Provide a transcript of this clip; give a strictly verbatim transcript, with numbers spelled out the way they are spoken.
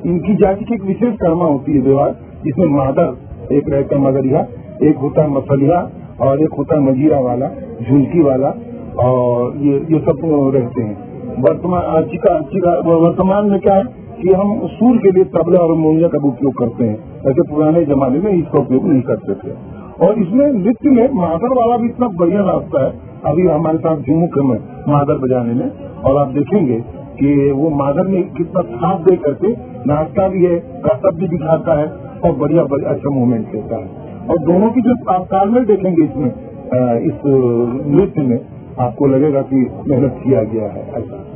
इनकी जाति की एक विशेष कर्मा होती है व्यवहार, जिसमें मादर एक रहता मगरिया, एक होता है मसलिया और एक होता है मजीरा वाला, झुलकी वाला, और ये ये सब रहते हैं। वर्तमान वर्तमान में क्या है कि हम सुर के लिए तबला और हारमोनिया का उपयोग करते हैं, ऐसे पुराने जमाने में इसका उपयोग नहीं करते थे। और इसमें नृत्य में मादर वाला भी इतना बढ़िया नाचता है, अभी हमारे साथ झुमुक में मादर बजाने में, और आप देखेंगे कि वो मादर में कितना साथ दे करके नाचता भी है, करतब भी दिखाता है और बढ़िया बढ़िया अच्छा मूवमेंट देता है। और दोनों की जो आप तालमेल देखेंगे इसमें, इस नृत्य में आपको लगेगा कि मेहनत किया गया है ऐसा।